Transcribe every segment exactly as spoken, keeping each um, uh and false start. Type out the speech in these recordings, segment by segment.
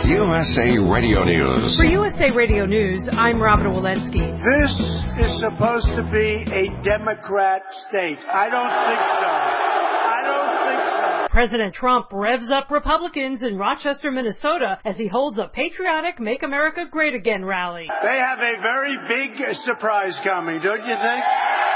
U S A Radio News. For U S A Radio News, I'm Robin Walensky. This is supposed to be a Democrat state. I don't think so. I don't think so. President Trump revs up Republicans in Rochester, Minnesota, as he holds a patriotic Make America Great Again rally. They have a very big surprise coming, don't you think?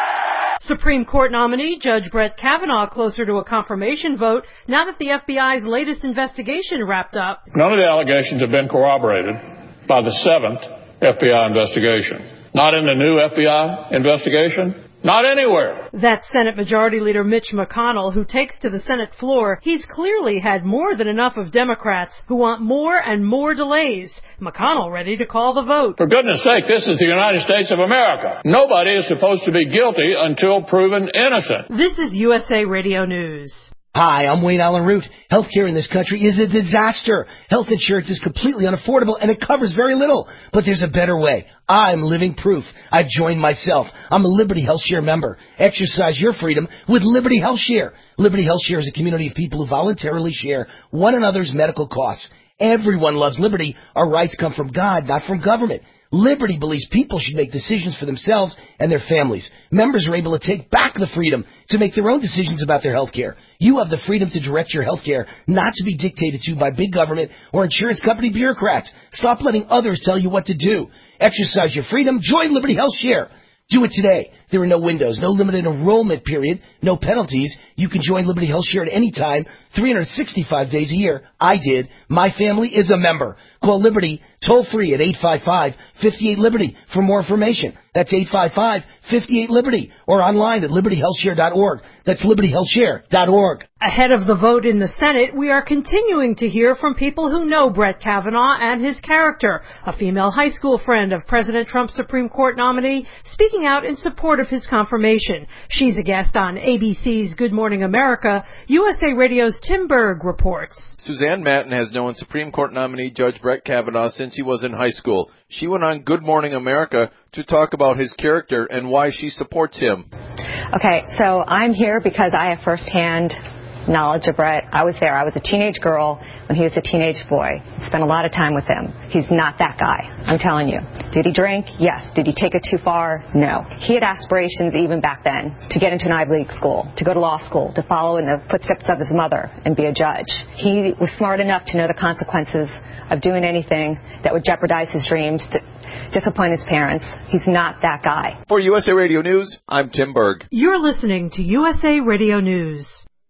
Supreme Court nominee Judge Brett Kavanaugh closer to a confirmation vote now that the F B I's latest investigation wrapped up. None of the allegations have been corroborated by the seventh F B I investigation. Not in the new F B I investigation. Not anywhere. That's Senate Majority Leader Mitch McConnell, who takes to the Senate floor. He's clearly had more than enough of Democrats who want more and more delays. McConnell ready to call the vote. For goodness sake, this is the United States of America. Nobody is supposed to be guilty until proven innocent. This is U S A Radio News. Hi, I'm Wayne Allen Root. Healthcare in this country is a disaster. Health insurance is completely unaffordable and it covers very little. But there's a better way. I'm living proof. I've joined myself. I'm a Liberty HealthShare member. Exercise your freedom with Liberty HealthShare. Liberty HealthShare is a community of people who voluntarily share one another's medical costs. Everyone loves liberty. Our rights come from God, not from government. Liberty believes people should make decisions for themselves and their families. Members are able to take back the freedom to make their own decisions about their health care. You have the freedom to direct your health care, not to be dictated to by big government or insurance company bureaucrats. Stop letting others tell you what to do. Exercise your freedom. Join Liberty HealthShare. Do it today. There are no windows, no limited enrollment period, no penalties. You can join Liberty HealthShare at any time, three hundred sixty-five days a year. I did. My family is a member. Call Liberty toll free at eight five five, five eight, Liberty for more information. That's eight five five, five eight, Liberty or online at liberty health share dot org. That's liberty health share dot org. Ahead of the vote in the Senate, we are continuing to hear from people who know Brett Kavanaugh and his character. A female high school friend of President Trump's Supreme Court nominee speaking out in support of his confirmation. She's a guest on A B C's Good Morning America. U S A Radio's Tim Berg reports. Suzanne Matten has known Supreme Court nominee Judge Brett Kavanaugh since he was in high school. She went on Good Morning America to talk about his character and why she supports him. Okay, so I'm here because I have firsthand knowledge of Brett. I was there. I was a teenage girl when he was a teenage boy. Spent a lot of time with him. He's not that guy. I'm telling you. Did he drink? Yes. Did he take it too far? No. He had aspirations even back then to get into an Ivy League school, to go to law school, to follow in the footsteps of his mother and be a judge. He was smart enough to know the consequences of doing anything that would jeopardize his dreams, to disappoint his parents. He's not that guy. For U S A Radio News, I'm Tim Berg. You're listening to U S A Radio News.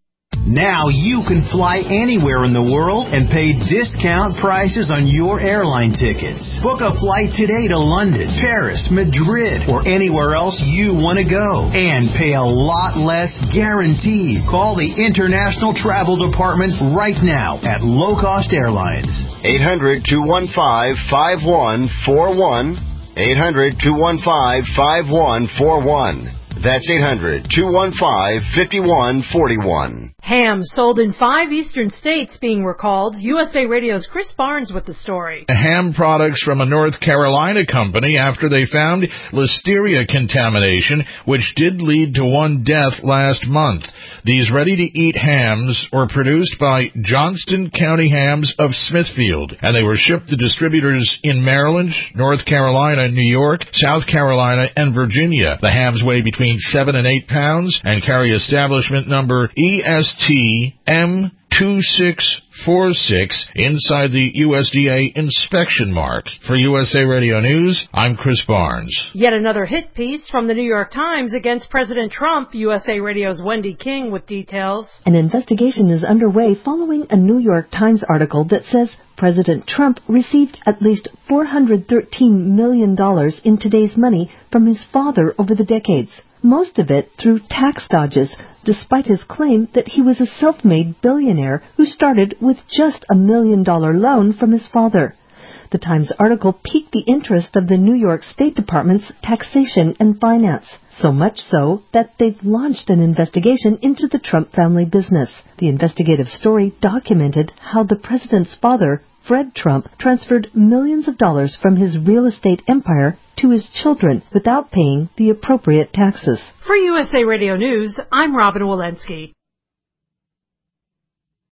Now you can fly anywhere in the world and pay discount prices on your airline tickets. Book a flight today to London, Paris, Madrid, or anywhere else you want to go. And pay a lot less guaranteed. Call the International Travel Department right now at Low Cost Airlines. eight hundred, two one five, five one four one. eight hundred, two one five, five one four one. That's eight hundred, two one five, five one four one. Ham sold in five eastern states being recalled. U S A Radio's Chris Barnes with the story. Ham products from a North Carolina company after they found listeria contamination, which did lead to one death last month. These ready-to-eat hams were produced by Johnston County Hams of Smithfield, and they were shipped to distributors in Maryland, North Carolina, New York, South Carolina, and Virginia. The hams weigh between seven and eight pounds and carry establishment number E S T M two six four six inside the U S D A inspection mark. For U S A Radio News, I'm Chris Barnes. Yet another hit piece from the New York Times against President Trump. U S A Radio's Wendy King with details. An investigation is underway following a New York Times article that says President Trump received at least four hundred thirteen million dollars in today's money from his father over the decades. Most of it through tax dodges, despite his claim that he was a self-made billionaire who started with just a million-dollar loan from his father. The Times article piqued the interest of the New York State Department's Taxation and Finance, so much so that they've launched an investigation into the Trump family business. The investigative story documented how the president's father, Fred Trump, transferred millions of dollars from his real estate empire to his children without paying the appropriate taxes. For U S A Radio News, I'm Robin Walensky.